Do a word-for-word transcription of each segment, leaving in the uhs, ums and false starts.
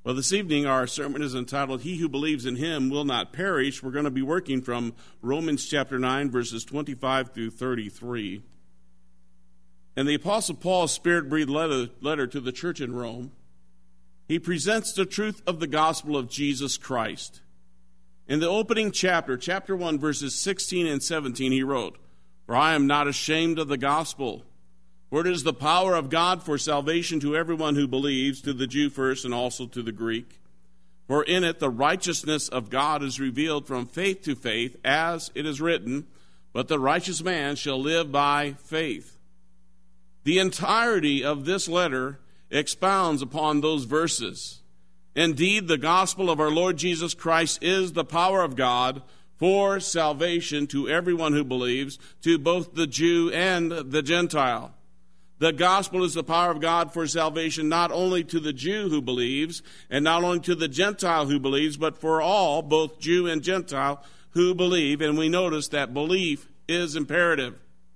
Well, this evening our sermon is entitled, He Who Believes in Him Will Not Perish. We're going to be working from Romans chapter nine, verses twenty-five through thirty-three. And the Apostle Paul's Spirit-breathed letter, letter to the church in Rome, he presents the truth of the gospel of Jesus Christ. In the opening chapter, chapter one, verses sixteen and seventeen, he wrote, For I am not ashamed of the gospel, for it is the power of God for salvation to everyone who believes, to the Jew first and also to the Greek. For in it the righteousness of God is revealed from faith to faith, as it is written, But the righteous man shall live by faith. The entirety of this letter expounds upon those verses. Indeed, the gospel of our Lord Jesus Christ is the power of God for salvation to everyone who believes, to both the Jew and the Gentile. The gospel is the power of God for salvation not only to the Jew who believes, and not only to the Gentile who believes, but for all, both Jew and Gentile, who believe. And we notice that belief is imperative.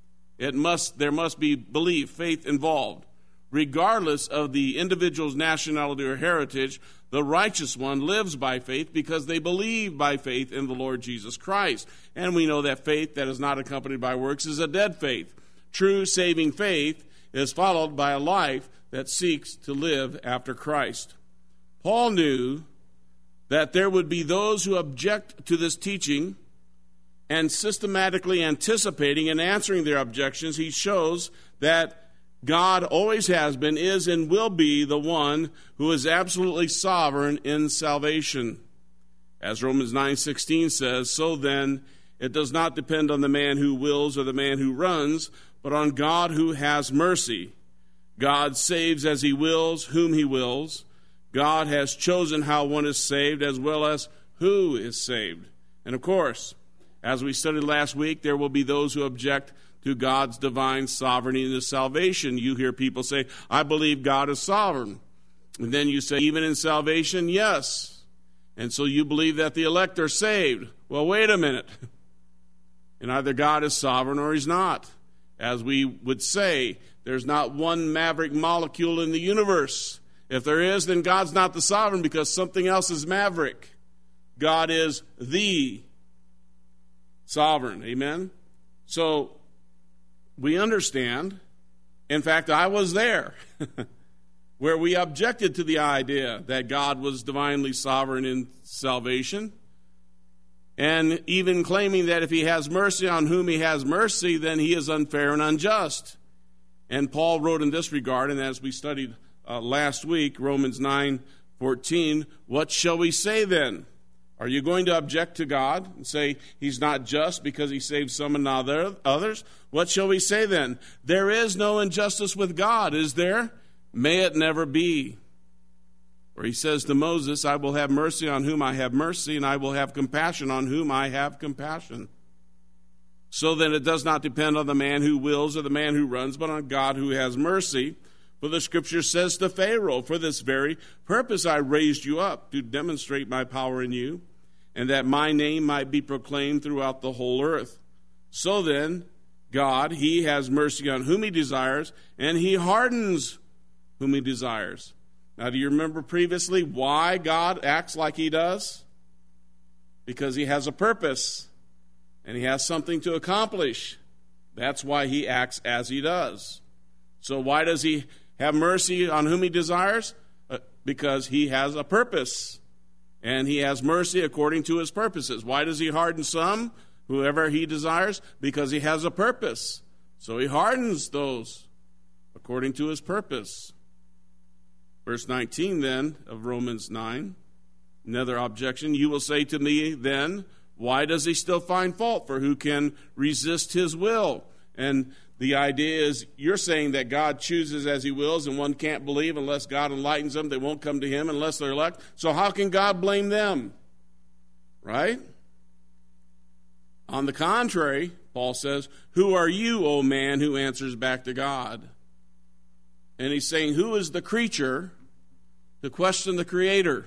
It must, there must be belief, faith involved. Regardless of the individual's nationality or heritage, the righteous one lives by faith because they believe by faith in the Lord Jesus Christ. And we know that faith that is not accompanied by works is a dead faith. True saving faith is followed by a life that seeks to live after Christ. Paul knew that there would be those who object to this teaching, and systematically anticipating and answering their objections, he shows that God always has been, is, and will be the one who is absolutely sovereign in salvation. As Romans nine sixteen says, So then, it does not depend on the man who wills or the man who runs, but on God who has mercy. God saves as he wills, whom he wills. God has chosen how one is saved as well as who is saved. And of course, as we studied last week, there will be those who object to God's divine sovereignty in his salvation. You hear people say, I believe God is sovereign. And then you say, even in salvation, yes. And so you believe that the elect are saved. Well, wait a minute. And either God is sovereign or he's not. As we would say, there's not one maverick molecule in the universe. If there is, then God's not the sovereign because something else is maverick. God is the sovereign. Amen? So we understand. In fact, I was there where we objected to the idea that God was divinely sovereign in salvation. And even claiming that if he has mercy on whom he has mercy, then he is unfair and unjust. And Paul wrote in this regard, and as we studied uh, last week, Romans nine fourteen, what shall we say then? Are you going to object to God and say he's not just because he saves some and not others? What shall we say then? There is no injustice with God, is there? May it never be. Where he says to Moses, I will have mercy on whom I have mercy, and I will have compassion on whom I have compassion. So then it does not depend on the man who wills or the man who runs, but on God who has mercy. For the scripture says to Pharaoh, For this very purpose I raised you up, to demonstrate my power in you, and that my name might be proclaimed throughout the whole earth. So then, God, he has mercy on whom he desires, and he hardens whom he desires. Now, do you remember previously why God acts like he does? Because he has a purpose, and he has something to accomplish. That's why he acts as he does. So why does he have mercy on whom he desires? Uh, because he has a purpose, and he has mercy according to his purposes. Why does he harden some, whoever he desires? Because he has a purpose. So he hardens those according to his purpose. Verse nineteen, then, of Romans nine, another objection. You will say to me, then, why does he still find fault? For who can resist his will? And the idea is, you're saying that God chooses as he wills, and one can't believe unless God enlightens them. They won't come to him unless they're elect. So how can God blame them? Right? On the contrary, Paul says, who are you, O man, who answers back to God? And he's saying, who is the creature to question the Creator?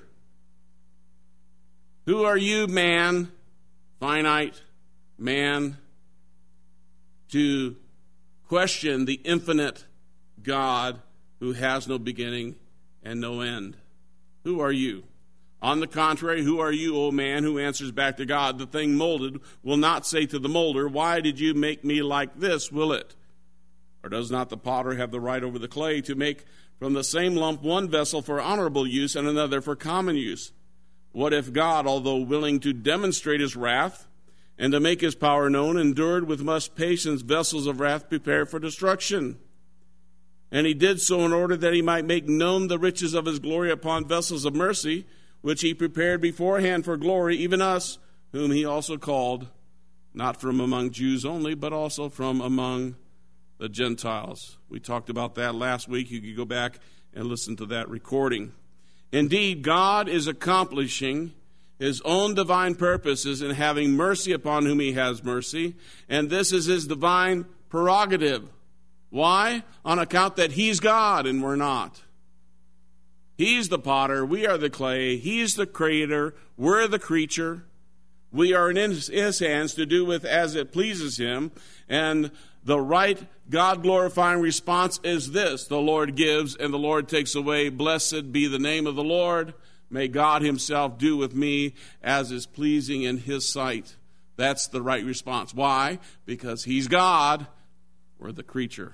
Who are you, man, finite man, to question the infinite God who has no beginning and no end? Who are you? On the contrary, who are you, O man, who answers back to God? The thing molded will not say to the molder, why did you make me like this, will it? Or does not the potter have the right over the clay to make from the same lump one vessel for honorable use and another for common use? What if God, although willing to demonstrate his wrath and to make his power known, endured with much patience vessels of wrath prepared for destruction? And he did so in order that he might make known the riches of his glory upon vessels of mercy, which he prepared beforehand for glory, even us, whom he also called, not from among Jews only, but also from among the Gentiles. We talked about that last week. You could go back and listen to that recording. Indeed, God is accomplishing his own divine purposes in having mercy upon whom he has mercy, and this is his divine prerogative. Why? On account that he's God and we're not. He's the potter, we are the clay, he's the creator, we're the creature. We are in his hands to do with as it pleases him, and the right God-glorifying response is this: the Lord gives and the Lord takes away. Blessed be the name of the Lord. May God himself do with me as is pleasing in his sight. That's the right response. Why? Because he's God, we're the creature.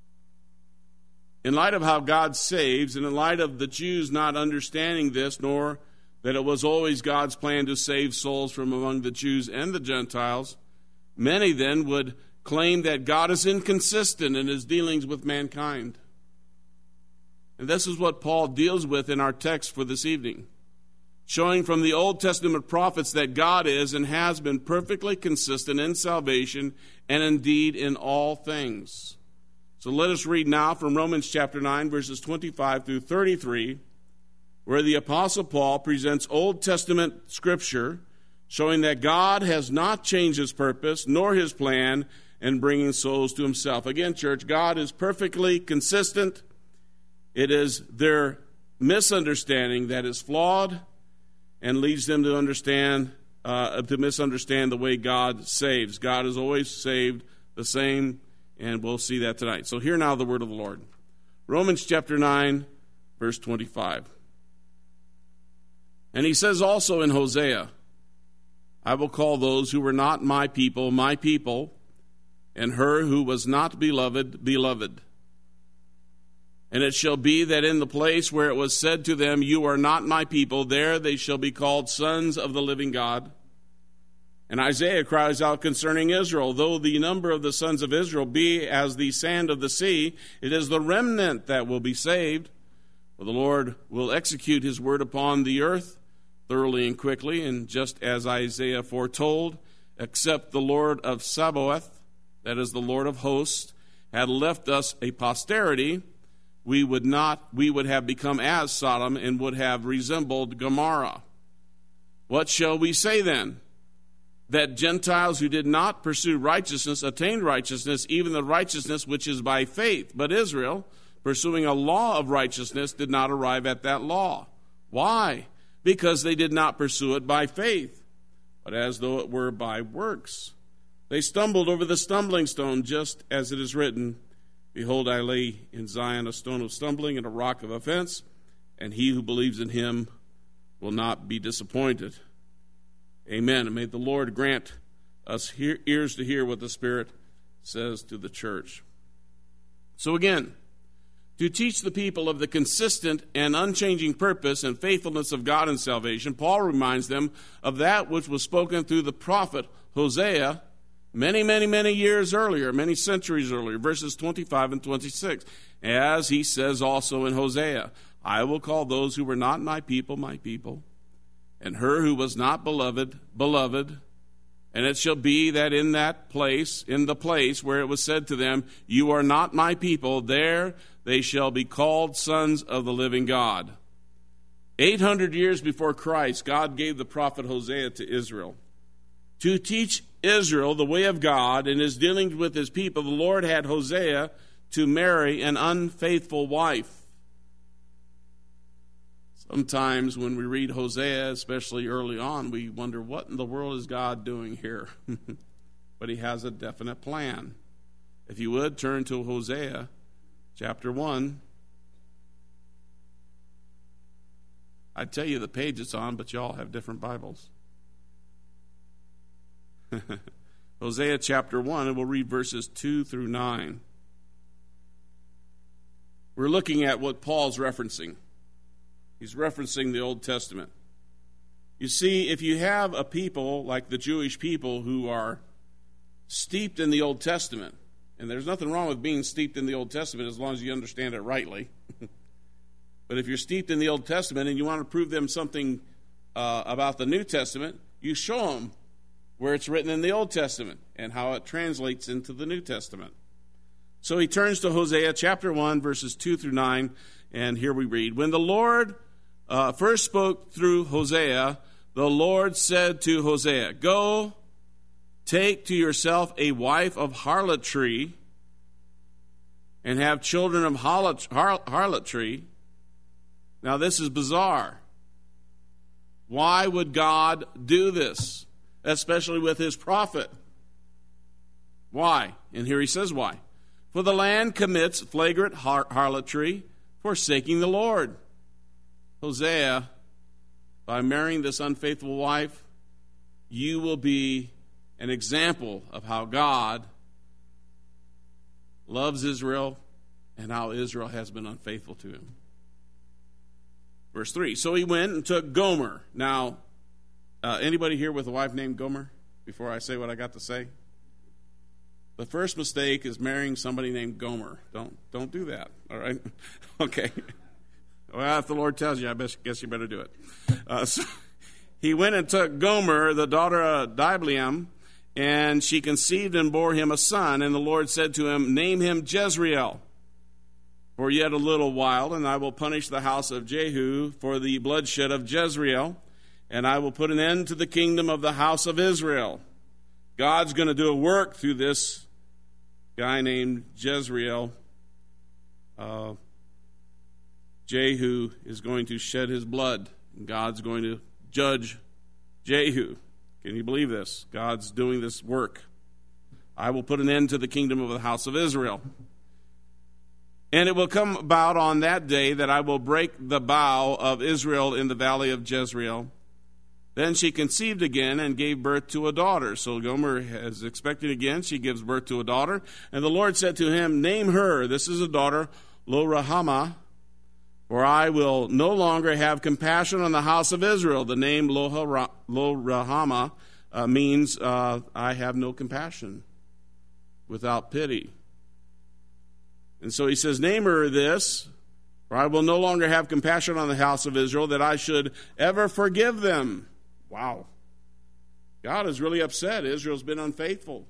In light of how God saves, and in light of the Jews not understanding this, nor that it was always God's plan to save souls from among the Jews and the Gentiles, many then would claim that God is inconsistent in his dealings with mankind. And this is what Paul deals with in our text for this evening, showing from the Old Testament prophets that God is and has been perfectly consistent in salvation and indeed in all things. So let us read now from Romans chapter nine, verses twenty-five through thirty-three, where the Apostle Paul presents Old Testament scripture showing that God has not changed his purpose nor his plan in bringing souls to himself. Again, church, God is perfectly consistent. It is their misunderstanding that is flawed and leads them to understand, uh, to misunderstand the way God saves. God has always saved the same, and we'll see that tonight. So hear now the word of the Lord. Romans chapter nine, verse twenty-five. And he says also in Hosea, I will call those who were not my people, my people, and her who was not beloved, beloved. And it shall be that in the place where it was said to them, you are not my people, there they shall be called sons of the living God. And Isaiah cries out concerning Israel, though the number of the sons of Israel be as the sand of the sea, it is the remnant that will be saved. For the Lord will execute his word upon the earth thoroughly and quickly, and just as Isaiah foretold, except the Lord of Sabaoth, that is the Lord of hosts, had left us a posterity, we would not, we would have become as Sodom and would have resembled Gomorrah. What shall we say then? That Gentiles who did not pursue righteousness attained righteousness, even the righteousness which is by faith. But Israel, pursuing a law of righteousness, did not arrive at that law. Why? Because they did not pursue it by faith, but as though it were by works. They stumbled over the stumbling stone, just as it is written, behold, I lay in Zion a stone of stumbling and a rock of offense, and he who believes in him will not be disappointed. Amen. And may the Lord grant us hear, ears to hear what the Spirit says to the church. So again, to teach the people of the consistent and unchanging purpose and faithfulness of God in salvation, Paul reminds them of that which was spoken through the prophet Hosea many, many, many years earlier, many centuries earlier, verses twenty-five and twenty-six. As he says also in Hosea, I will call those who were not my people, my people, and her who was not beloved, beloved. And it shall be that in that place, in the place where it was said to them, you are not my people, there they shall be called sons of the living God. eight hundred years before Christ, God gave the prophet Hosea to Israel. To teach Israel the way of God in his dealings with his people, the Lord had Hosea to marry an unfaithful wife. Sometimes when we read Hosea, especially early on, we wonder, what in the world is God doing here? But he has a definite plan. If you would, turn to Hosea chapter one. I'd tell you the page it's on, but you all have different Bibles. Hosea chapter one, and we'll read verses two through nine. We're looking at what Paul's referencing. He's referencing the Old Testament. You see, if you have a people like the Jewish people who are steeped in the Old Testament, and there's nothing wrong with being steeped in the Old Testament as long as you understand it rightly. But if you're steeped in the Old Testament and you want to prove them something uh, about the New Testament, you show them where it's written in the Old Testament and how it translates into the New Testament. So he turns to Hosea chapter one, verses two through nine, and here we read, When the Lord uh, first spoke through Hosea, the Lord said to Hosea, Go, take to yourself a wife of harlotry and have children of harlotry. Now this is bizarre. Why would God do this, especially with his prophet? Why? And here he says why. For the land commits flagrant har- harlotry, forsaking the Lord. Hosea, by marrying this unfaithful wife, you will be an example of how God loves Israel and how Israel has been unfaithful to him. Verse three, so he went and took Gomer. Now, uh, anybody here with a wife named Gomer? Before I say what I got to say? The first mistake is marrying somebody named Gomer. Don't don't do that, all right? Okay. Well, if the Lord tells you, I guess you better do it. Uh, so he went and took Gomer, the daughter of Diblaim, and she conceived and bore him a son. And the Lord said to him, Name him Jezreel, for yet a little while, and I will punish the house of Jehu for the bloodshed of Jezreel, and I will put an end to the kingdom of the house of Israel. God's going to do a work through this guy named Jezreel. Uh, Jehu is going to shed his blood, and God's going to judge Jehu. Can you believe this? God's doing this work. I will put an end to the kingdom of the house of Israel. And it will come about on that day that I will break the bow of Israel in the valley of Jezreel. Then she conceived again and gave birth to a daughter. So Gomer is expecting again. She gives birth to a daughter. And the Lord said to him, Name her, this is a daughter, Lo-Ruhamah, for I will no longer have compassion on the house of Israel. The name Lo-Ruhamah uh, means uh, I have no compassion, without pity. And so he says, Name her this, for I will no longer have compassion on the house of Israel, that I should ever forgive them. Wow. God is really upset. Israel's been unfaithful.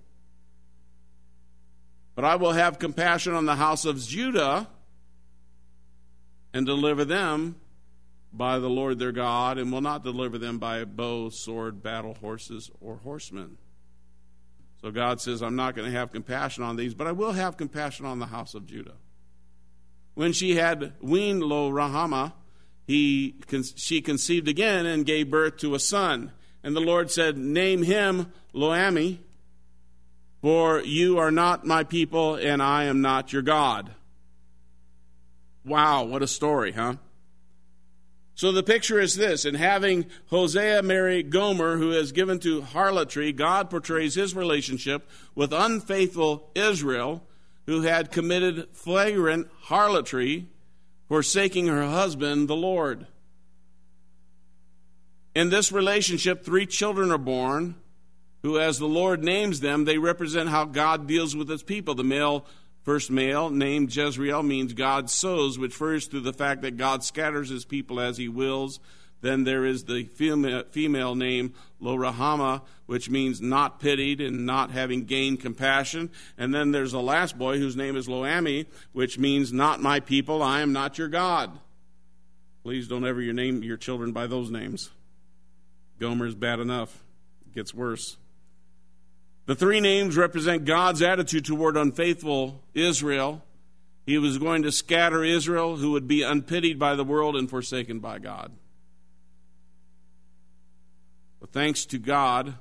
But I will have compassion on the house of Judah and deliver them by the Lord their God, and will not deliver them by bow, sword, battle, horses, or horsemen. So God says, I'm not going to have compassion on these, but I will have compassion on the house of Judah. When she had weaned Lo-Ruhamah, he, she conceived again and gave birth to a son. And the Lord said, Name him Lo-Ammi, for you are not my people, and I am not your God. Wow, what a story, huh? So the picture is this. In having Hosea marry Gomer, who is given to harlotry, God portrays his relationship with unfaithful Israel, who had committed flagrant harlotry, forsaking her husband, the Lord. In this relationship, three children are born, who, as the Lord names them, they represent how God deals with his people. The male, first male, named Jezreel, means God sows, which refers to the fact that God scatters his people as he wills. Then there is the female, female name Lo-Ruhamah, which means not pitied and not having gained compassion. And then there's a last boy whose name is Lo-Ammi, which means not my people, I am not your God. Please don't ever your name your children by those names. Gomer's bad enough. It gets worse. The three names represent God's attitude toward unfaithful Israel. He was going to scatter Israel, who would be unpitied by the world and forsaken by God. But thanks to God,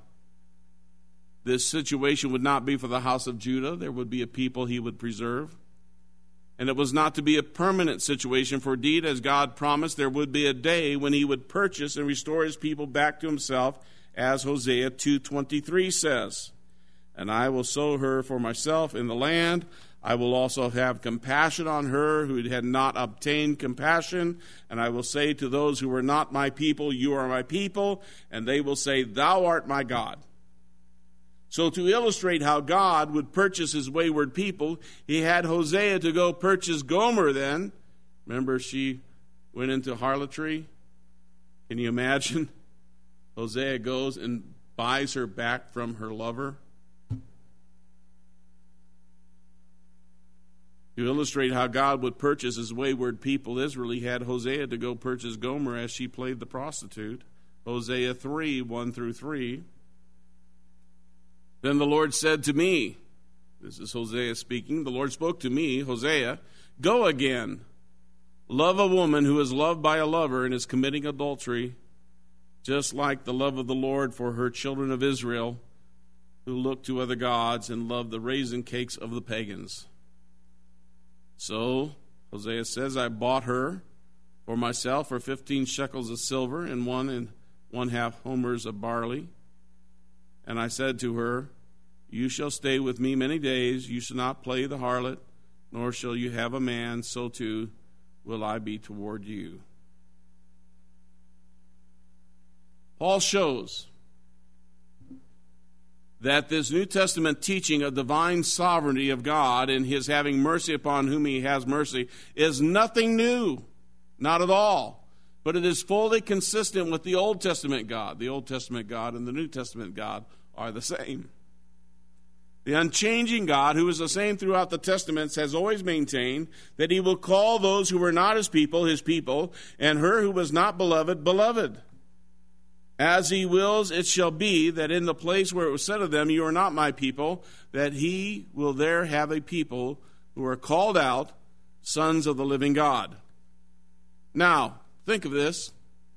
this situation would not be for the house of Judah. There would be a people he would preserve. And it was not to be a permanent situation, for indeed, as God promised, there would be a day when he would purchase and restore his people back to himself, as Hosea two twenty-three says. And I will sow her for myself in the land. I will also have compassion on her who had not obtained compassion. And I will say to those who were not my people, you are my people. And they will say, thou art my God. So to illustrate how God would purchase his wayward people, he had Hosea to go purchase Gomer then. Remember, she went into harlotry. Can you imagine? Hosea goes and buys her back from her lover. To illustrate how God would purchase his wayward people, Israel, he had Hosea to go purchase Gomer as she played the prostitute. Hosea three, one through three. Then the Lord said to me, this is Hosea speaking, the Lord spoke to me, Hosea, go again, love a woman who is loved by a lover and is committing adultery, just like the love of the Lord for her children of Israel, who look to other gods and love the raisin cakes of the pagans. So, Hosea says, I bought her for myself for fifteen shekels of silver and one and one half homers of barley. And I said to her, you shall stay with me many days. You shall not play the harlot, nor shall you have a man. So too will I be toward you. Paul shows that this New Testament teaching of divine sovereignty of God and his having mercy upon whom he has mercy is nothing new, not at all. But it is fully consistent with the Old Testament God. The Old Testament God and the New Testament God are the same. The unchanging God, who is the same throughout the Testaments, has always maintained that he will call those who were not his people, his people, and her who was not beloved, beloved. As he wills, it shall be that in the place where it was said of them, you are not my people, that he will there have a people who are called out, sons of the living God. Now, think of this.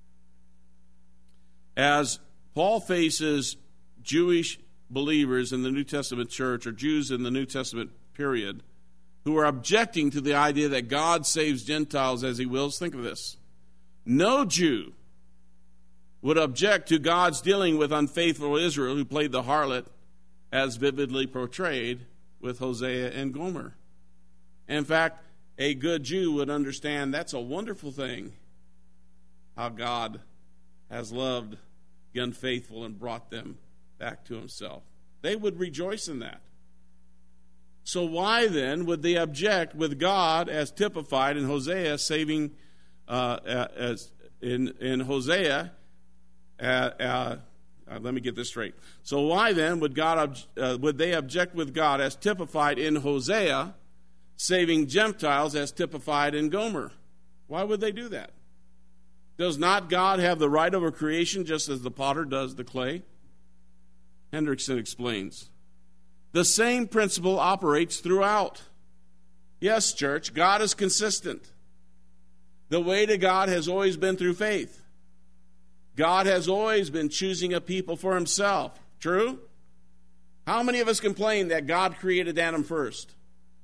As Paul faces Jewish believers in the New Testament church, or Jews in the New Testament period, who are objecting to the idea that God saves Gentiles as he wills, think of this. No Jew would object to God's dealing with unfaithful Israel who played the harlot as vividly portrayed with Hosea and Gomer. In fact, a good Jew would understand that's a wonderful thing, how God has loved the unfaithful and brought them back to himself. They would rejoice in that. So why then would they object with God as typified in Hosea, saving uh, as in in Hosea? Uh, uh, uh, let me get this straight. So why then would God uh, would they object with God as typified in Hosea, saving Gentiles as typified in Gomer? Why would they do that? Does not God have the right over creation just as the potter does the clay? Hendrickson explains. The same principle operates throughout. Yes, church, God is consistent. The way to God has always been through faith. God has always been choosing a people for himself. True? How many of us complain that God created Adam first?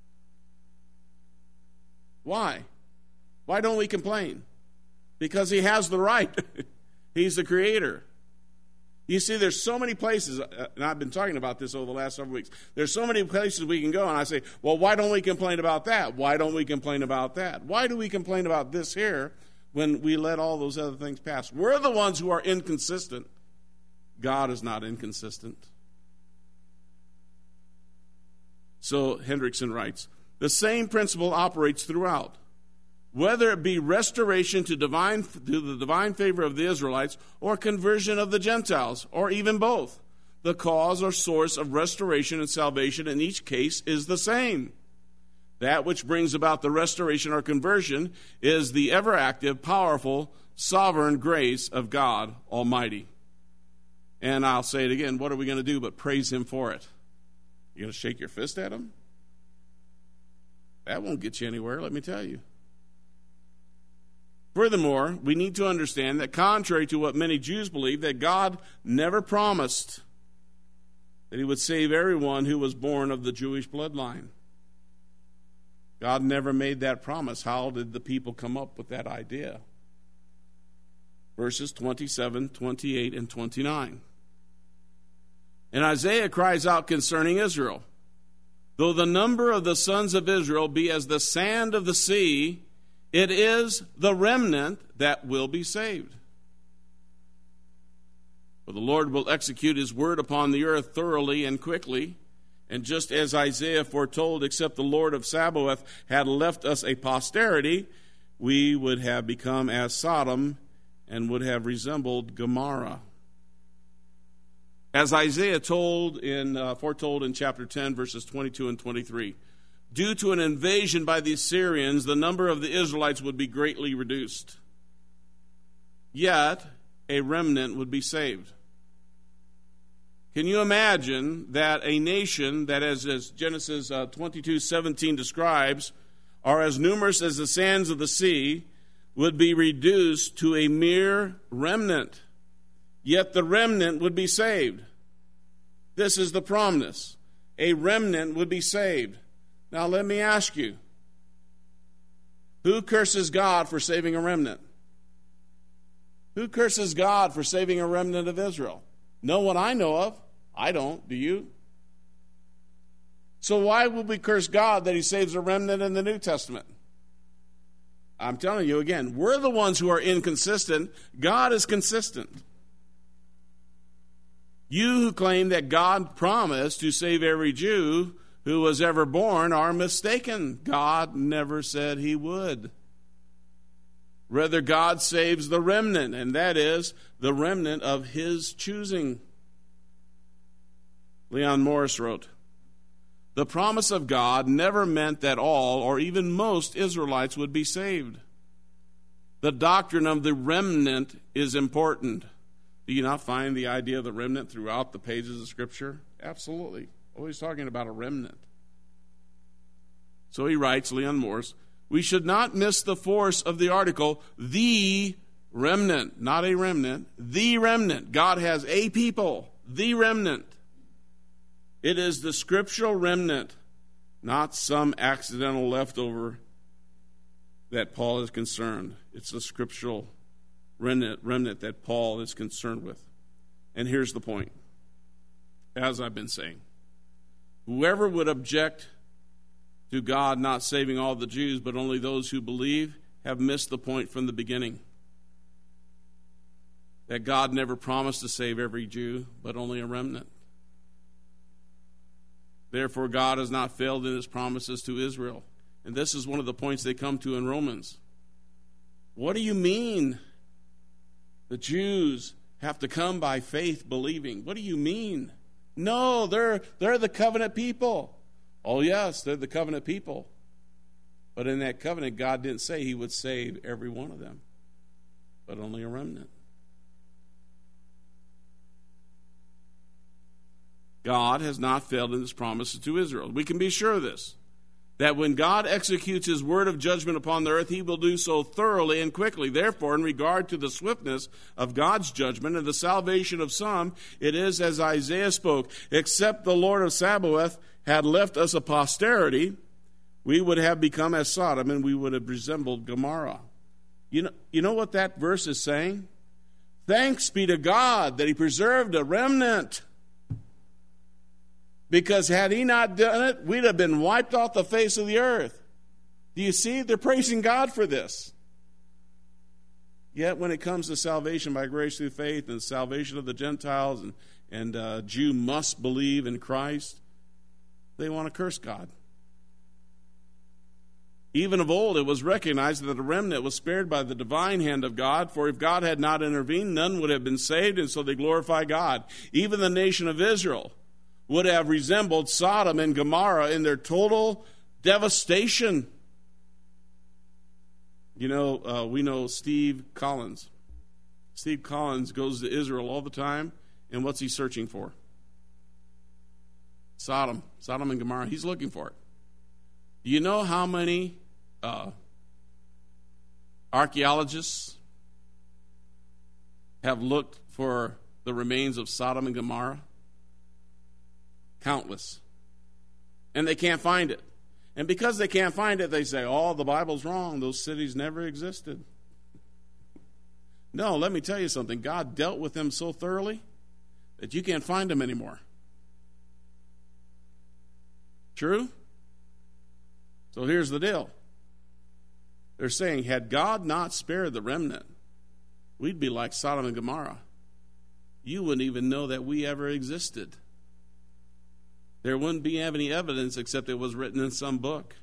Why? Why don't we complain? Because he has the right. He's the creator. You see, there's so many places, and I've been talking about this over the last several weeks. There's so many places we can go, and I say, well, why don't we complain about that? Why don't we complain about that? Why do we complain about this here when we let all those other things pass? We're the ones who are inconsistent. God is not inconsistent. So Hendrickson writes, the same principle operates throughout. Whether it be restoration to divine to the divine favor of the Israelites or conversion of the Gentiles, or even both, the cause or source of restoration and salvation in each case is the same. That which brings about the restoration or conversion is the ever-active, powerful, sovereign grace of God Almighty. And I'll say it again, what are we going to do but praise him for it? You going to shake your fist at him? That won't get you anywhere, let me tell you. Furthermore, we need to understand that contrary to what many Jews believe, that God never promised that he would save everyone who was born of the Jewish bloodline. God never made that promise. How did the people come up with that idea? Verses twenty-seven, twenty-eight, and twenty-nine. And Isaiah cries out concerning Israel, though the number of the sons of Israel be as the sand of the sea, it is the remnant that will be saved. For the Lord will execute his word upon the earth thoroughly and quickly. And just as Isaiah foretold, except the Lord of Sabaoth had left us a posterity, we would have become as Sodom and would have resembled Gomorrah. As Isaiah told in, uh, foretold in chapter ten, verses twenty-two and twenty-three, due to an invasion by the Assyrians, the number of the Israelites would be greatly reduced. Yet, a remnant would be saved. Can you imagine that a nation that, as, as Genesis uh, twenty-two seventeen describes, are as numerous as the sands of the sea, would be reduced to a mere remnant? Yet the remnant would be saved. This is the promise. A remnant would be saved. Now let me ask you, who curses God for saving a remnant? Who curses God for saving a remnant of Israel? No one I know of. I don't. Do you? So why would we curse God that he saves a remnant in the New Testament? I'm telling you again, we're the ones who are inconsistent. God is consistent. You who claim that God promised to save every Jew who was ever born are mistaken. God never said he would. Rather, God saves the remnant, and that is the remnant of his choosing. Leon Morris wrote, the promise of God never meant that all or even most Israelites would be saved. The doctrine of the remnant is important. Do you not find the idea of the remnant throughout the pages of Scripture? Absolutely. Always talking about a remnant. So he writes, Leon Morris, we should not miss the force of the article, the remnant, not a remnant, the remnant. God has a people, the remnant. It is the scriptural remnant, not some accidental leftover that Paul is concerned. It's the scriptural remnant, remnant that Paul is concerned with. And here's the point. As I've been saying, whoever would object to God not saving all the Jews, but only those who believe, have missed the point from the beginning. That God never promised to save every Jew, but only a remnant. Therefore, God has not failed in his promises to Israel. And this is one of the points they come to in Romans. What do you mean the Jews have to come by faith believing? What do you mean? No, they're, they're the covenant people. Oh, yes, they're the covenant people. But in that covenant, God didn't say he would save every one of them, but only a remnant. God has not failed in his promises to Israel. We can be sure of this, that when God executes his word of judgment upon the earth, he will do so thoroughly and quickly. Therefore, in regard to the swiftness of God's judgment and the salvation of some, it is as Isaiah spoke, except the Lord of Sabaoth had left us a posterity, we would have become as Sodom and we would have resembled Gomorrah. You know, you know what that verse is saying? Thanks be to God that he preserved a remnant. Because had he not done it, we'd have been wiped off the face of the earth. Do you see? They're praising God for this. Yet when it comes to salvation by grace through faith and salvation of the Gentiles, and, and uh, Jew must believe in Christ, they want to curse God. Even of old, it was recognized that the remnant was spared by the divine hand of God, for if God had not intervened, none would have been saved, and so they glorify God. Even the nation of Israel would have resembled Sodom and Gomorrah in their total devastation. You know, uh, we know Steve Collins. Steve Collins goes to Israel all the time, and what's he searching for? Sodom. Sodom and Gomorrah. He's looking for it. Do you know how many uh, archaeologists have looked for the remains of Sodom and Gomorrah? Countless. And they can't find it. And because they can't find it, they say, oh, the Bible's wrong. Those cities never existed. No, let me tell you something. God dealt with them so thoroughly that you can't find them anymore. True? So here's the deal. They're saying, had God not spared the remnant, we'd be like Sodom and Gomorrah. You wouldn't even know that we ever existed. There wouldn't be any evidence except it was written in some book.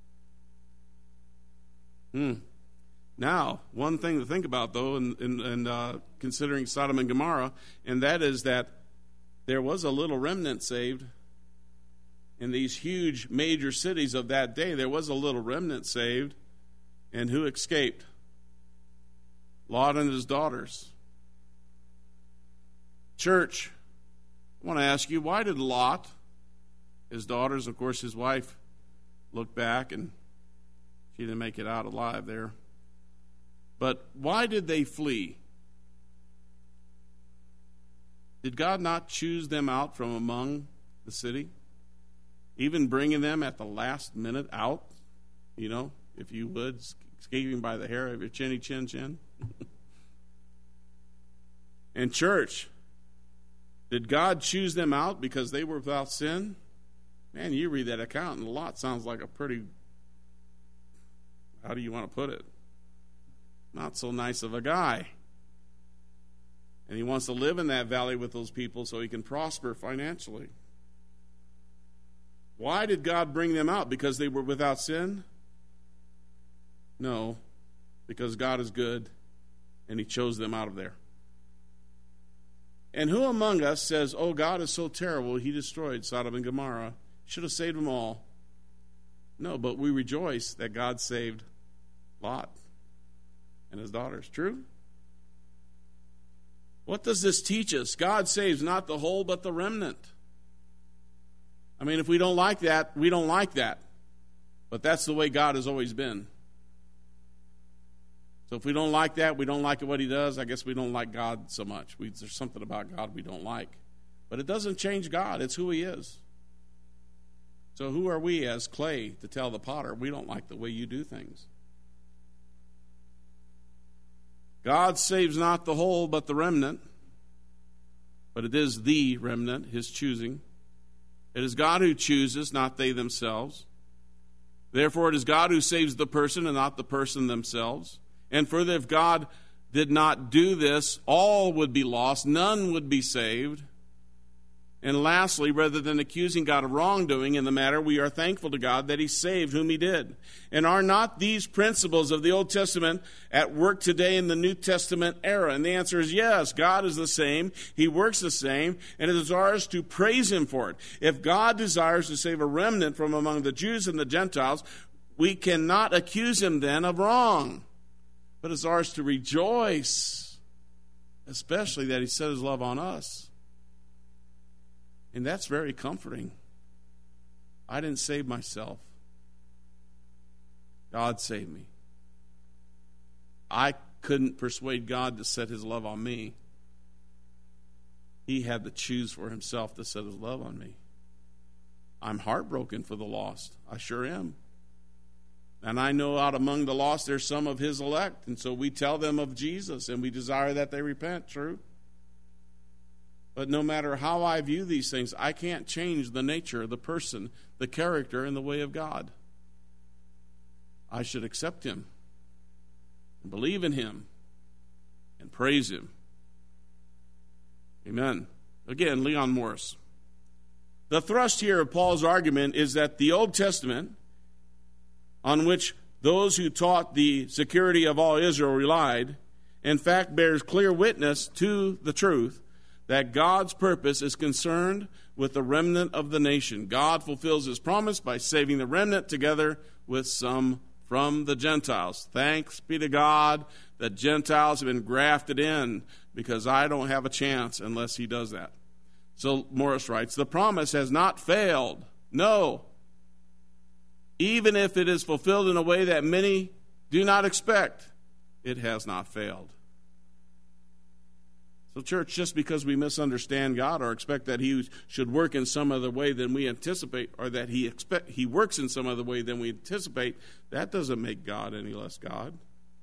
Hmm. Now, one thing to think about, though, in, in, in uh, considering Sodom and Gomorrah, and that is that there was a little remnant saved. In these huge major cities of that day, there was a little remnant saved. And who escaped? Lot and his daughters. Church, I want to ask you, why did Lot, his daughters, of course his wife, look back and she didn't make it out alive there. But why did they flee? Did God not choose them out from among the city? Even bringing them at the last minute out, you know, if you would, escaping by the hair of your chinny chin chin. And church, did God choose them out because they were without sin? Man, you read that account and Lot sounds like a pretty, how do you want to put it? Not so nice of a guy. And he wants to live in that valley with those people so he can prosper financially. Why did God bring them out? Because they were without sin? No, because God is good and he chose them out of there. And who among us says, oh, God is so terrible, he destroyed Sodom and Gomorrah. Should have saved them all. No, but we rejoice that God saved Lot and his daughters. True? What does this teach us? God saves not the whole, but the remnant. I mean, if we don't like that, we don't like that. But that's the way God has always been. So if we don't like that, we don't like what he does, I guess we don't like God so much. We, there's something about God we don't like. But it doesn't change God. It's who he is. So who are we as clay to tell the potter, we don't like the way you do things? God saves not the whole, but the remnant. But it is the remnant, his choosing. It is God who chooses, not they themselves. Therefore, it is God who saves the person and not the person themselves. And further, if God did not do this, all would be lost, none would be saved. And lastly, rather than accusing God of wrongdoing in the matter, we are thankful to God that he saved whom he did. And are not these principles of the Old Testament at work today in the New Testament era? And the answer is yes, God is the same, he works the same, and it is ours to praise him for it. If God desires to save a remnant from among the Jews and the Gentiles, we cannot accuse him then of wrong. But it's ours to rejoice, especially that he set his love on us. And that's very comforting. I didn't save myself. God saved me. I couldn't persuade God to set his love on me. He had to choose for himself to set his love on me. I'm heartbroken for the lost. I sure am. And I know out among the lost there's some of his elect. And so we tell them of Jesus and we desire that they repent. True? But no matter how I view these things, I can't change the nature, the person, the character, and the way of God. I should accept him and believe in him and praise him. Amen. Again, Leon Morris. The thrust here of Paul's argument is that the Old Testament, on which those who taught the security of all Israel relied, in fact bears clear witness to the truth that God's purpose is concerned with the remnant of the nation. God fulfills his promise by saving the remnant together with some from the Gentiles. Thanks be to God that Gentiles have been grafted in, because I don't have a chance unless he does that. So Morris writes, the promise has not failed. No. Even if it is fulfilled in a way that many do not expect, it has not failed. So, church, just because we misunderstand God or expect that he should work in some other way than we anticipate, or that he expect he works in some other way than we anticipate, that doesn't make God any less God.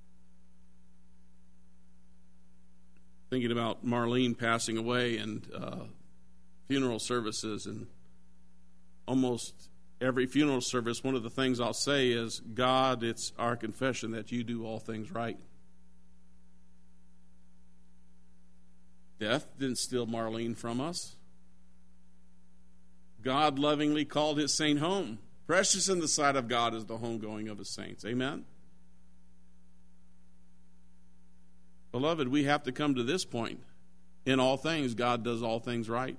Thinking about Marlene passing away and uh, funeral services, and almost every funeral service, one of the things I'll say is, God, it's our confession that you do all things right. Death didn't steal Marlene from us. God lovingly called his saint home. Precious in the sight of God is the homegoing of his saints. Amen? Beloved, we have to come to this point. In all things, God does all things right.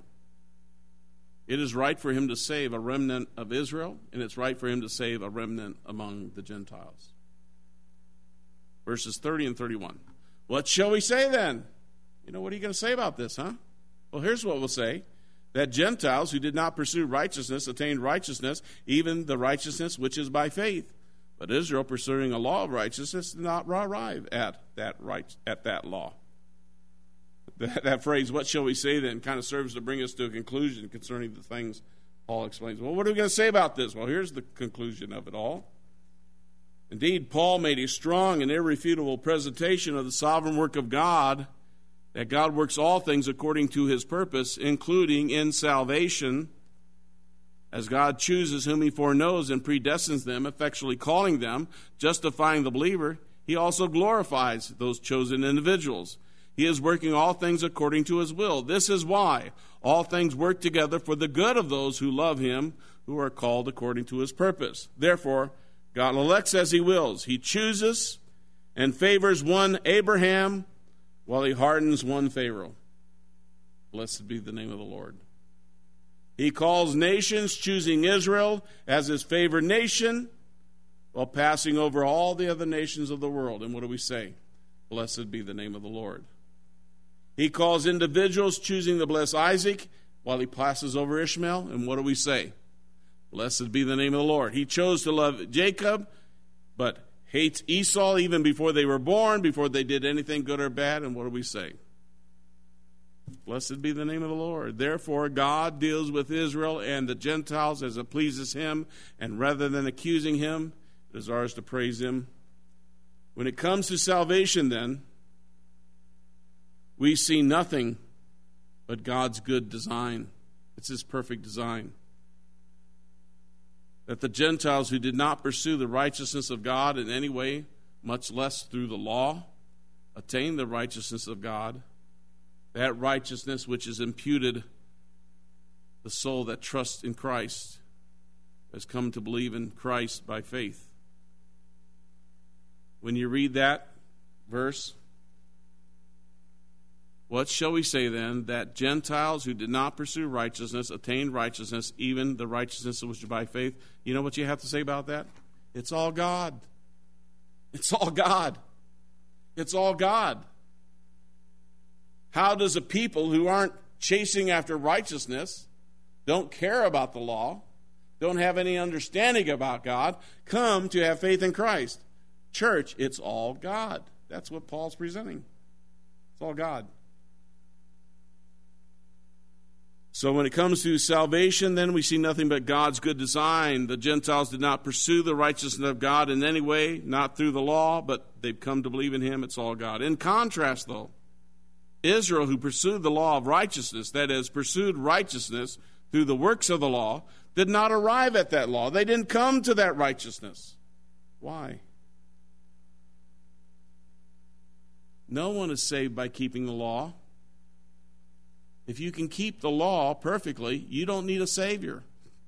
It is right for him to save a remnant of Israel, and it's right for him to save a remnant among the Gentiles. Verses thirty and thirty-one. What shall we say then? You know, what are you going to say about this, huh? Well, here's what we'll say. That Gentiles who did not pursue righteousness attained righteousness, even the righteousness which is by faith. But Israel, pursuing a law of righteousness, did not arrive at that right at that law. That, that phrase, what shall we say then, kind of serves to bring us to a conclusion concerning the things Paul explains. Well, what are we going to say about this? Well, here's the conclusion of it all. Indeed, Paul made a strong and irrefutable presentation of the sovereign work of God, that God works all things according to his purpose, including in salvation, as God chooses whom he foreknows and predestines them, effectually calling them, justifying the believer. He also glorifies those chosen individuals. He is working all things according to his will. This is why all things work together for the good of those who love him, who are called according to his purpose. Therefore, God elects as he wills. He chooses and favors one Abraham, while he hardens one Pharaoh. Blessed be the name of the Lord. He calls nations, choosing Israel as his favored nation, while passing over all the other nations of the world. And what do we say? Blessed be the name of the Lord. He calls individuals, choosing to bless Isaac, while he passes over Ishmael. And what do we say? Blessed be the name of the Lord. He chose to love Jacob, but hates Esau even before they were born, before they did anything good or bad. And what do we say? Blessed be the name of the Lord. Therefore, God deals with Israel and the Gentiles as it pleases him, and rather than accusing him, it is ours to praise him. When it comes to salvation, then, we see nothing but God's good design. It's his perfect design. That the Gentiles who did not pursue the righteousness of God in any way, much less through the law, attain the righteousness of God, that righteousness which is imputed the soul that trusts in Christ, has come to believe in Christ by faith. When you read that verse, what shall we say then? That Gentiles who did not pursue righteousness attained righteousness, even the righteousness which is by faith. You know what you have to say about that? It's all God. It's all God. It's all God. How does a people who aren't chasing after righteousness, don't care about the law, don't have any understanding about God, come to have faith in Christ? Church, it's all God. That's what Paul's presenting. It's all God. So when it comes to salvation, then we see nothing but God's good design. The Gentiles did not pursue the righteousness of God in any way, not through the law, but they've come to believe in him. It's all God. In contrast, though, Israel, who pursued the law of righteousness, that is, pursued righteousness through the works of the law, did not arrive at that law. They didn't come to that righteousness. Why? No one is saved by keeping the law. If you can keep the law perfectly, you don't need a Savior.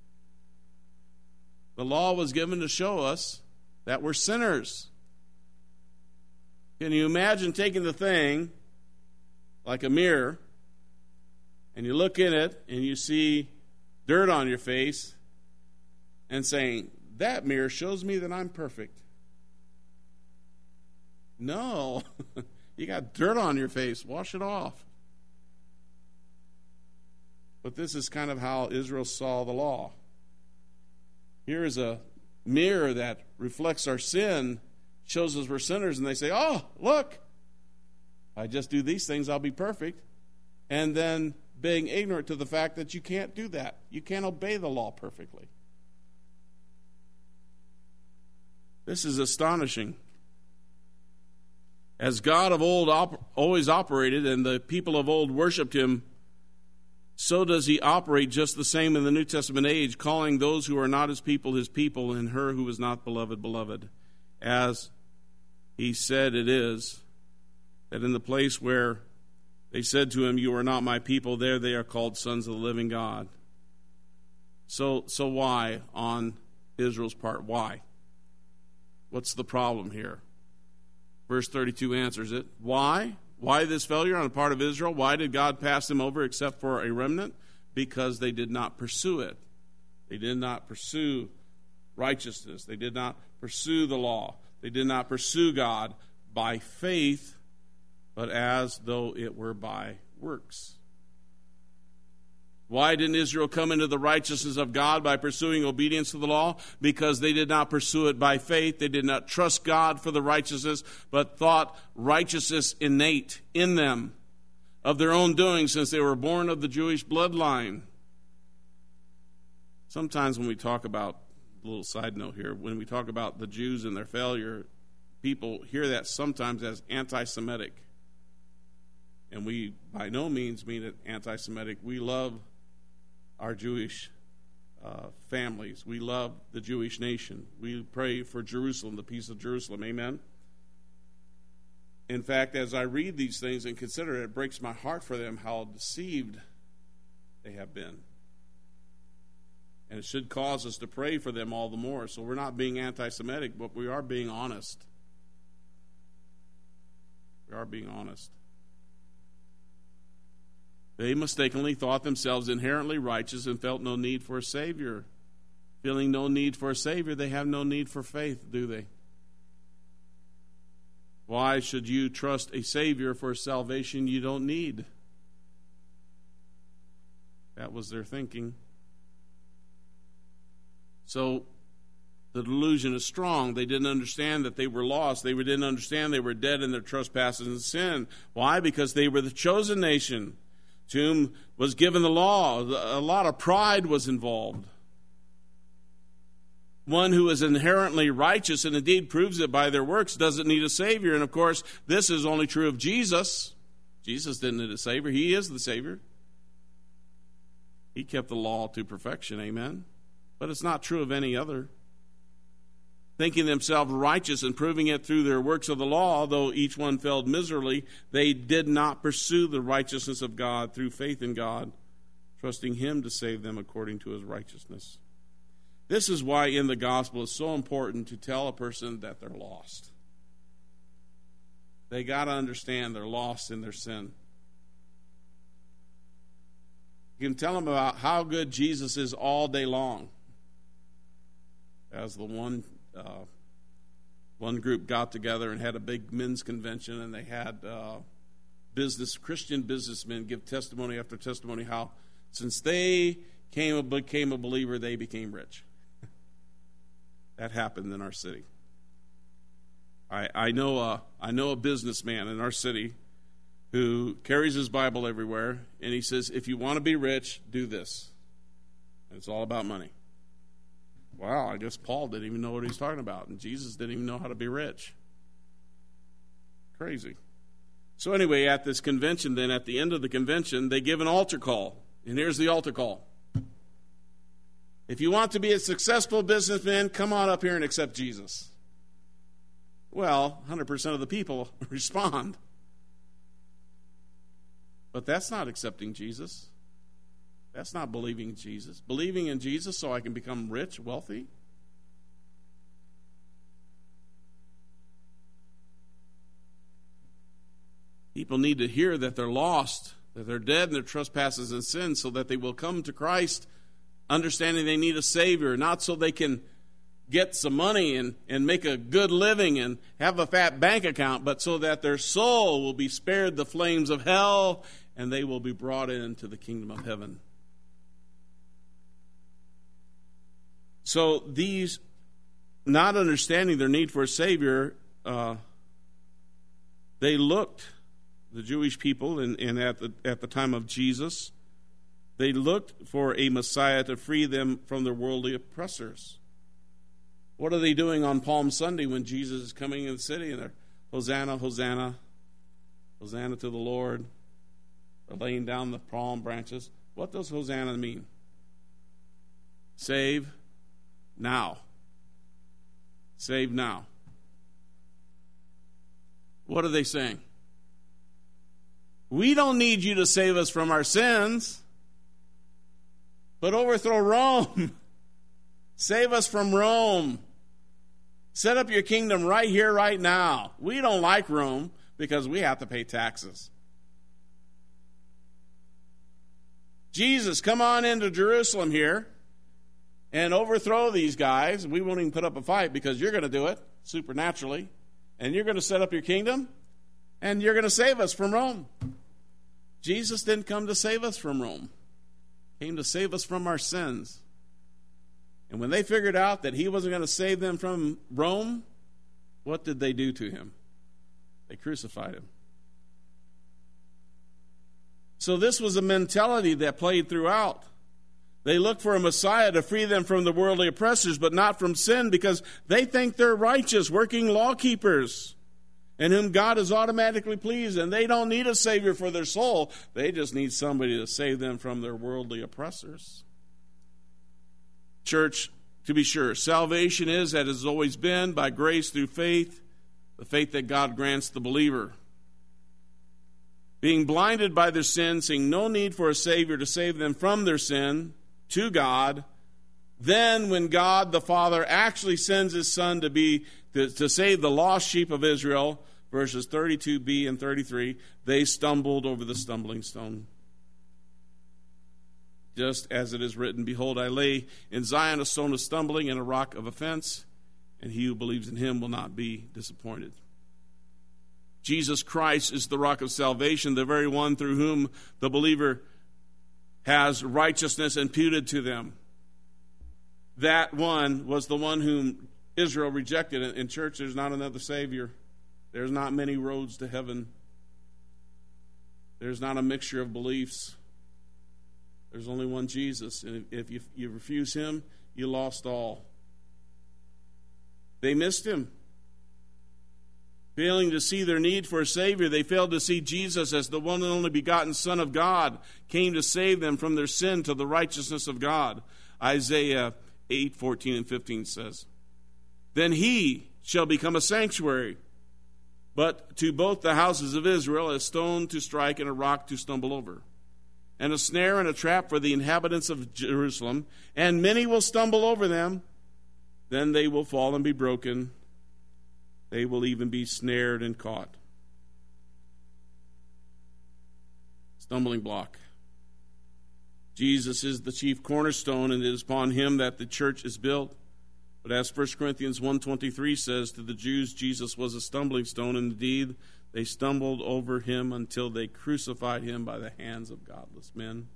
The law was given to show us that we're sinners. Can you imagine taking the thing like a mirror, and you look in it, and you see dirt on your face, and saying, that mirror shows me that I'm perfect? No. You got dirt on your face. Wash it off. But this is kind of how Israel saw the law. Here is a mirror that reflects our sin, shows us we're sinners, and they say, oh, look, if I just do these things, I'll be perfect. and then being ignorant to the fact that you can't do that. You can't obey the law perfectly. This is astonishing. As God of old op- always operated and the people of old worshiped him, so does he operate just the same in the New Testament age, calling those who are not his people his people, and her who is not beloved, beloved. As he said it is, that in the place where they said to him, you are not my people, there they are called sons of the living God. So, so why on Israel's part? Why? What's the problem here? Verse thirty-two answers it. Why? Why this failure on the part of Israel? Why did God pass them over except for a remnant? Because they did not pursue it. They did not pursue righteousness. They did not pursue the law. They did not pursue God by faith, but as though it were by works. Why didn't Israel come into the righteousness of God by pursuing obedience to the law? Because they did not pursue it by faith. They did not trust God for the righteousness, but thought righteousness innate in them of their own doing, since they were born of the Jewish bloodline. Sometimes when we talk about, a little side note here, when we talk about the Jews and their failure, people hear that sometimes as anti-Semitic. And we by no means mean it anti-Semitic. We love our Jewish uh, families. We love the Jewish nation. We pray for Jerusalem, the peace of Jerusalem. Amen? In fact, as I read these things and consider it, it breaks my heart for them how deceived they have been. And it should cause us to pray for them all the more. So we're not being anti-Semitic, but we are being honest. We are being honest. They mistakenly thought themselves inherently righteous and felt no need for a Savior. Feeling no need for a Savior, they have no need for faith, do they? Why should you trust a Savior for salvation you don't need? That was their thinking. So the delusion is strong. They didn't understand that they were lost. They didn't understand they were dead in their trespasses and sin. Why? Because they were the chosen nation, to whom was given the law. A lot of pride was involved. One who is inherently righteous and indeed proves it by their works doesn't need a Savior. And of course, this is only true of Jesus. Jesus didn't need a Savior. He is the Savior. He kept the law to perfection. Amen. But it's not true of any other. Thinking themselves righteous and proving it through their works of the law, though each one failed miserably, they did not pursue the righteousness of God through faith in God, trusting him to save them according to his righteousness. This is why in the gospel it's so important to tell a person that they're lost. They got to understand they're lost in their sin. You can tell them about how good Jesus is all day long. As the one uh, one group got together and had a big men's convention, and they had uh, business Christian businessmen give testimony after testimony how since they came became a believer, they became rich. That happened in our city. I, I know a I know a businessman in our city who carries his Bible everywhere, and he says, if you want to be rich, do this. And it's all about money. Wow, I guess Paul didn't even know what he's talking about, and Jesus didn't even know how to be rich. Crazy. So anyway, at this convention, then, at the end of the convention, they give an altar call. And here's the altar call. If you want to be a successful businessman, come on up here and accept Jesus. Well, one hundred percent of the people respond. But that's not accepting Jesus. That's not believing in Jesus. Believing in Jesus so I can become rich, wealthy. People need to hear that they're lost, that they're dead in their trespasses and sins, so that they will come to Christ, understanding they need a Savior, not so they can get some money and, and make a good living and have a fat bank account, but so that their soul will be spared the flames of hell and they will be brought into the kingdom of heaven. So these, not understanding their need for a Savior, uh, they looked, the Jewish people, and, and at the at the time of Jesus, they looked for a Messiah to free them from their worldly oppressors. What are they doing on Palm Sunday when Jesus is coming in the city? And they're, Hosanna, Hosanna, Hosanna to the Lord. They're laying down the palm branches. What does Hosanna mean? Save now. Save now. What are they saying? We don't need you to save us from our sins, but overthrow Rome. Save us from Rome. Set up your kingdom right here, right now. We don't like Rome because we have to pay taxes. Jesus, come on into Jerusalem here and overthrow these guys. We won't even put up a fight because you're going to do it supernaturally. And you're going to set up your kingdom, and you're going to save us from Rome. Jesus didn't come to save us from Rome. He came to save us from our sins. And when they figured out that he wasn't going to save them from Rome, what did they do to him? They crucified him. So this was a mentality that played throughout. They look for a Messiah to free them from the worldly oppressors, but not from sin, because they think they're righteous, working law keepers, in whom God is automatically pleased, and they don't need a Savior for their soul. They just need somebody to save them from their worldly oppressors. Church, to be sure, salvation is, as it has always been, by grace through faith, the faith that God grants the believer. Being blinded by their sin, seeing no need for a Savior to save them from their sin, to God, then when God the Father actually sends his Son to be to, to save the lost sheep of Israel, verses thirty-two b and thirty-three, they stumbled over the stumbling stone. Just as it is written, behold, I lay in Zion a stone of stumbling and a rock of offense, and he who believes in him will not be disappointed. Jesus Christ is the rock of salvation, the very one through whom the believer has righteousness imputed to them. That one was the one whom Israel rejected. In church, there's not another Savior. There's not many roads to heaven. There's not a mixture of beliefs. There's only one Jesus. And if you, you refuse him, you lost all. They missed him. Failing to see their need for a Savior, they failed to see Jesus as the one and only begotten Son of God, came to save them from their sin to the righteousness of God. Isaiah eight, fourteen and fifteen says, then he shall become a sanctuary, but to both the houses of Israel a stone to strike and a rock to stumble over, and a snare and a trap for the inhabitants of Jerusalem, and many will stumble over them. Then they will fall and be broken. They will even be snared and caught. Stumbling block. Jesus is the chief cornerstone, and it is upon him that the church is built. But as First Corinthians one twenty-three says, to the Jews Jesus was a stumbling stone, and indeed they stumbled over him until they crucified him by the hands of godless men.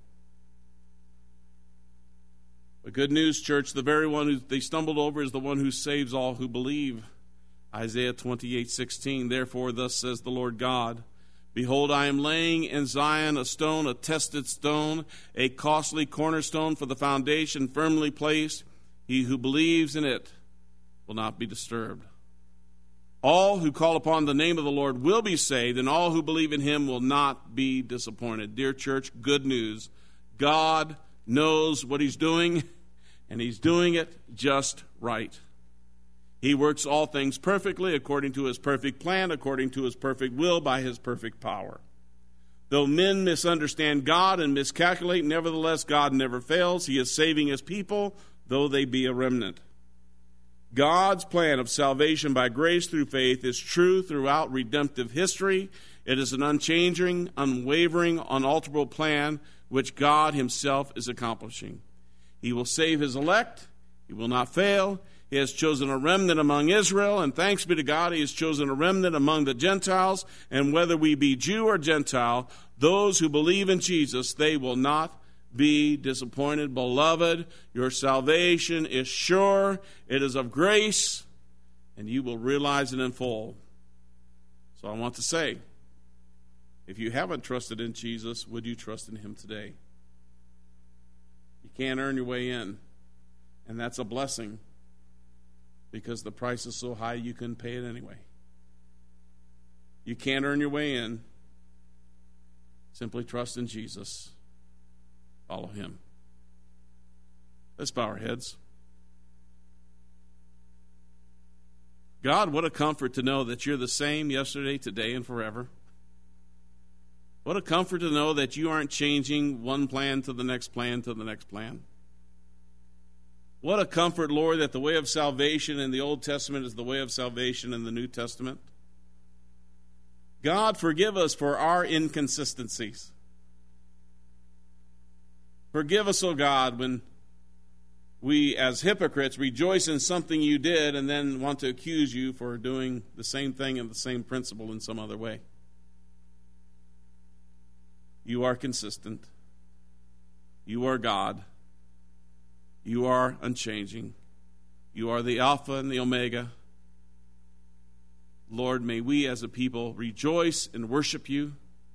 But good news, church, the very one who they stumbled over is the one who saves all who believe. Isaiah twenty-eight sixteen, therefore thus says the Lord God, behold, I am laying in Zion a stone, a tested stone, a costly cornerstone for the foundation, firmly placed. He who believes in it will not be disturbed. All who call upon the name of the Lord will be saved, and all who believe in him will not be disappointed. Dear church, good news. God knows what he's doing, and he's doing it just right. He works all things perfectly according to his perfect plan, according to his perfect will, by his perfect power. Though men misunderstand God and miscalculate, nevertheless God never fails. He is saving his people, though they be a remnant. God's plan of salvation by grace through faith is true throughout redemptive history. It is an unchanging, unwavering, unalterable plan which God himself is accomplishing. He will save his elect. He will not fail. He has chosen a remnant among Israel, and thanks be to God, he has chosen a remnant among the Gentiles. And whether we be Jew or Gentile, those who believe in Jesus, they will not be disappointed. Beloved, your salvation is sure. It is of grace, and you will realize it in full. So I want to say, If you haven't trusted in Jesus, would you trust in him today? You can't earn your way in, and that's a blessing because the price is so high you couldn't pay it anyway. You can't earn your way in. Simply trust in Jesus. Follow him. Let's bow our heads. God, what a comfort to know that you're the same yesterday, today, and forever. What a comfort to know that you aren't changing one plan to the next plan to the next plan. What a comfort, Lord, that the way of salvation in the Old Testament is the way of salvation in the New Testament. God, forgive us for our inconsistencies. Forgive us, O God, when we as hypocrites rejoice in something you did and then want to accuse you for doing the same thing and the same principle in some other way. You are consistent. You are God. You are unchanging. You are the Alpha and the Omega. Lord, may we as a people rejoice and worship you,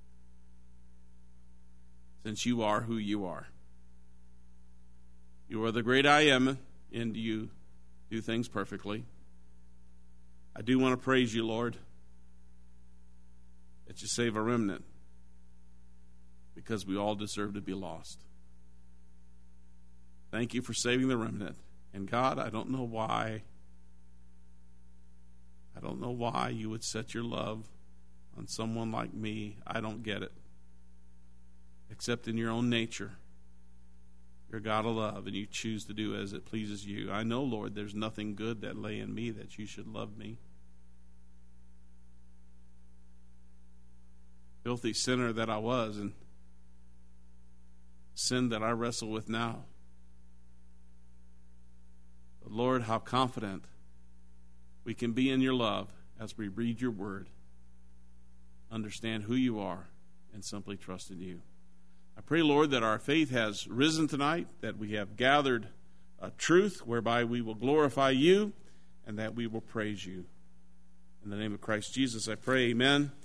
since you are who you are. You are the great I am, and you do things perfectly. I do want to praise you, Lord, that you save a remnant, because we all deserve to be lost. Thank you for saving the remnant. And God, I don't know why, I don't know why you would set your love on someone like me. I don't get it. Except in your own nature. You're God of love, and you choose to do as it pleases you. I know, Lord, there's nothing good that lay in me that you should love me. Filthy sinner that I was, and sin that I wrestle with now. But Lord, how confident we can be in your love as we read your word, understand who you are, and simply trust in you. I pray, Lord, that our faith has risen tonight, that we have gathered a truth whereby we will glorify you and that we will praise you. In the name of Christ Jesus, I pray, amen.